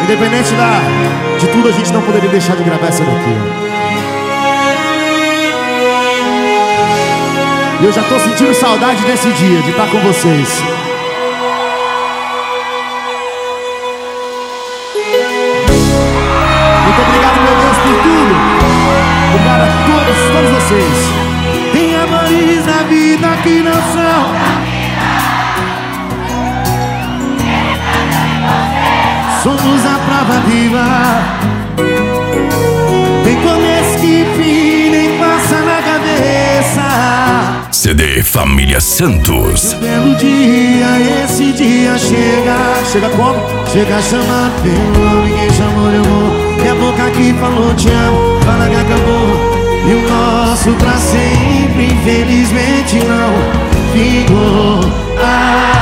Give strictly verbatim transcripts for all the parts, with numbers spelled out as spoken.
Independente da, de tudo, a gente não poderia deixar de gravar essa daqui. E eu já tô sentindo saudade desse dia, de estar com vocês. Muito obrigado, meu Deus, por tudo. Obrigado a todos, todos vocês. Tem amores na vida que não são. Somos a prova viva. Tem começo que fim, nem passa na cabeça. C D Família Santos. Um belo dia, esse dia chega. Chega como? Chega chamando pelo nome, quem chamou de amor. E a boca que falou te amo, fala que acabou. E o nosso pra sempre, infelizmente não ficou. Ah.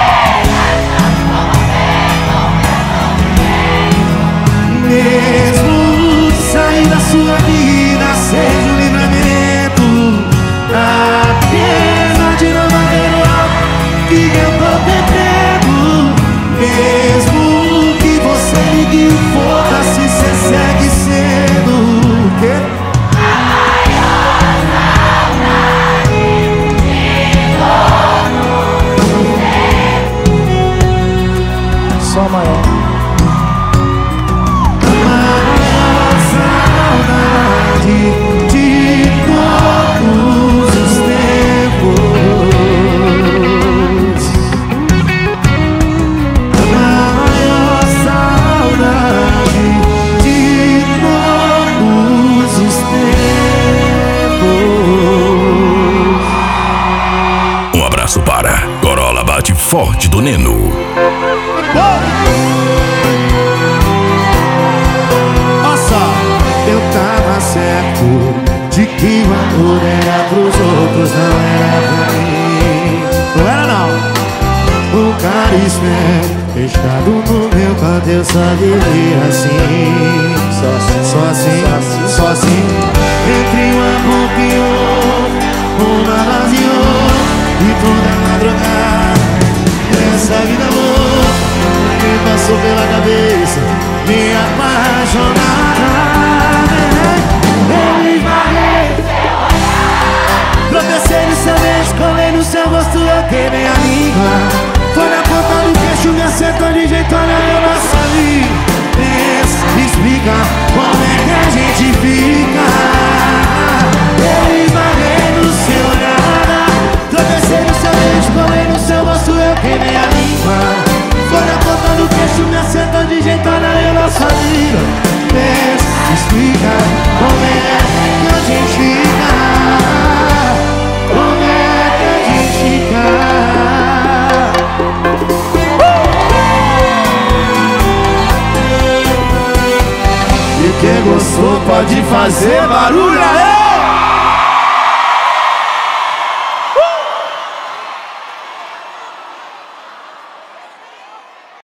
Mesmo sair da sua vida seja um livramento, a pena de não valer o algo que eu tô perdendo. Mesmo que você ligue e foda-se, cê segue sendo o quê? A maior saudade de todo o Só maior. Para Corolla Bate Forte do Neno. Nossa, eu tava certo de que o amor era pros outros, não era pra mim. Não era não. Um cara esperto, fechado no meu canto, eu só vivia assim. Só assim, só assim, só assim. Entre uma boca e outra, uma vazio. E toda madrugada, essa vida louca que passou pela cabeça, me apaixonar. Eu esbarrei, tropecei no seu beijo, colei no seu rosto, eu queimei a língua. Foi na ponta do queixo, me acertou de jeito, olha, eu não sabia. Pensa, explica como é que a gente fica. Eu esbarrei no seu olhar, tropecei no seu beijo, colei no seu rosto, eu queimei a língua. Foi na ponta do queixo, me acertou de jeito, olha, eu não sabia. Pensa, explica como é que a gente fica. Como é que a gente fica. uh! E quem gostou pode fazer barulho aí!